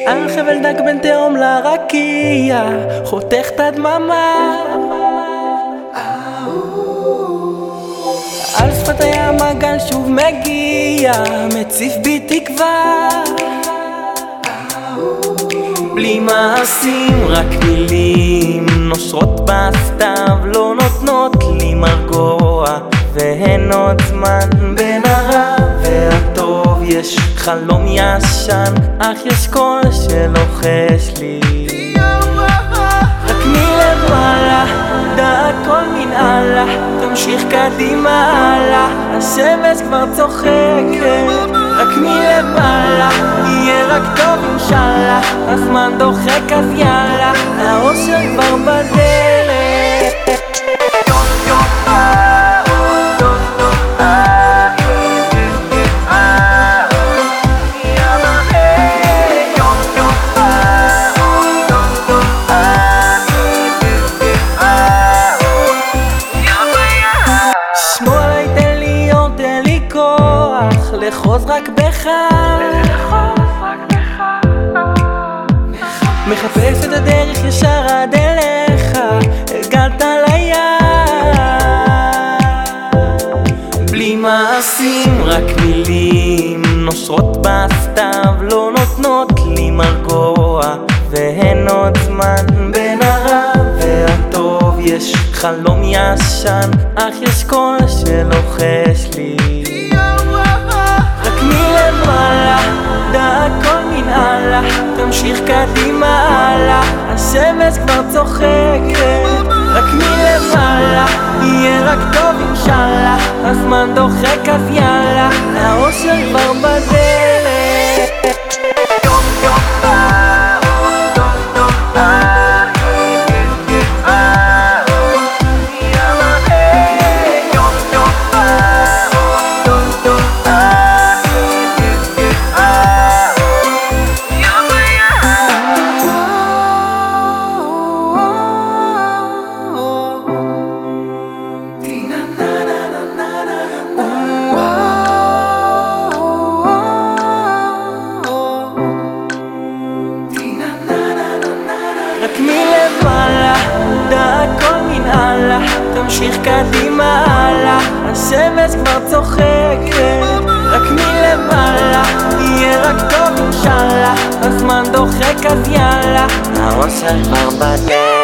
על חבל דק בין תהום לרקיע, חותך את הדממה. על שפת הים הגל שוב מגיע, מציף בי תקווה. בלי מעשים, רק מילים נושרות בסתיו, לא נותנות לי מרגוע, והן עוד זמן בין הרע והטוב. יש חלום ישן, אך יש קול שלוחש לי, רק מלמעלה, דע הכל מנהלה, תמשיך קדימה הלאה, השמש כבר צוחקת. רק מלמעלה, יהיה רק טוב אינשאללה, הזמן דוחק אז יאללה, האושר כבר בדרך. לחוז רק בך, מחפש את הדרך ישר עד אליך, הגעת ליד. בלי מעשים, רק מילים נושרות בסתיו, לא נותנות לי מרגוע, והן עוד זמן בין הרע והטוב. יש חלום ישן, אך יש קול שלוחש לי, מלמעלה, דע הכל מנהלה, תמשיך קדימה הלאה, השמש כבר צוחקת. רק מלמעלה, יהיה רק טוב אינשאללה, הזמן דוחק אז יאללה, האושר כבר בדרך. רק מלמעלה, דע הכל מנהלה, תמשיך קדימה הלאה, השמש כבר צוחקת. רק מלמעלה, יהיה רק טוב אינשאללה, הזמן דוחק אז יאללה, האושר כבר בדרך.